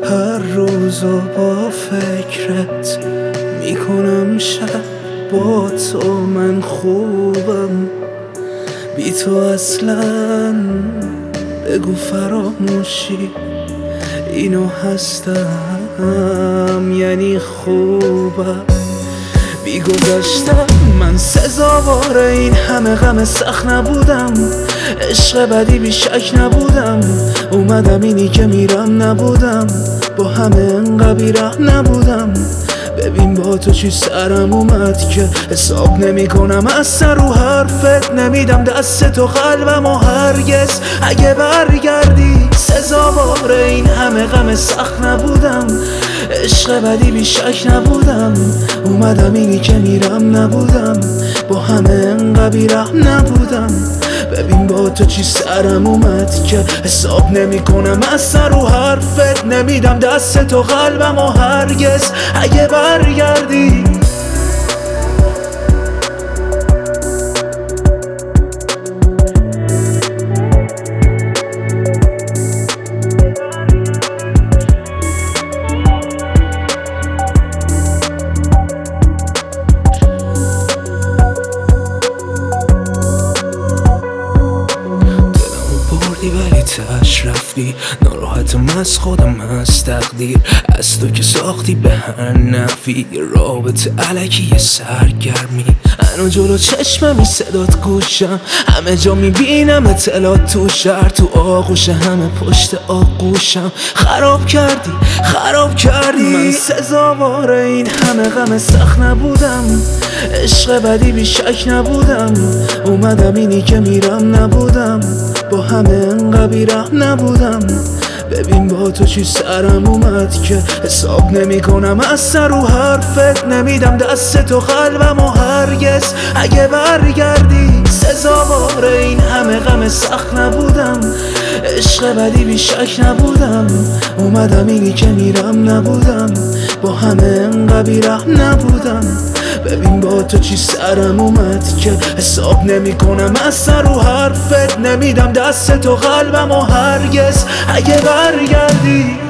هر روزو با فکرت میکنم شب با تو من خوبم بی تو اصلا بگو فراموشی اینو هستم یعنی خوبم بی گذشتم من سزاوار این همه غم سخت نبودم عشق بدی بی شک نبودم اومدم اینی که میرم نبودم با همه انقدر بی‌رحم نبودم ببین با تو چی سرم اومد که حساب نمی کنم از سر و حرفت نمیدم دست تو قلبم و هرگز اگه برگردی سزاوار این همه غم سخت نبودم عشق بدی بی شک نبودم اومدم اینی که میرم نبودم با همه انقدر بی‌رحم نبودم ببین با تو چی سرم اومد که حساب نمی کنم از سر و حرفت نمیدم دست تو قلبم و هرگز اگه برگردی ولی تاش رفتی ناراحتم از خودم از تقدیر از تو که ساختی به هر نفی رابطه علکی سرگرمی هنو جلو چشممی صدات گوشم همه جا میبینم اطلاعات تو شهر تو آغوش همه پشت آغوشم خراب کردی من سزاوار این همه غم سخت نبودم عشق بدی بی شک نبودم اومدم اینی که میرم نبودم با همه انقدر بی‌رحم نبودم ببین با تو چی سرم اومد که حساب نمی کنم از سر و حرفت نمیدم دست تو قلبم و هرگز اگه برگردی سزاوار این همه غم سخت نبودم عشق بدی بی شک نبودم اومدم اینی که میرم نبودم با همه انقدر بی‌رحم نبودم ببین با تو چی سرم اومد که حساب نمی کنم از سر و حرفت نمیدم دست تو قلبم و هرگز اگه برگردی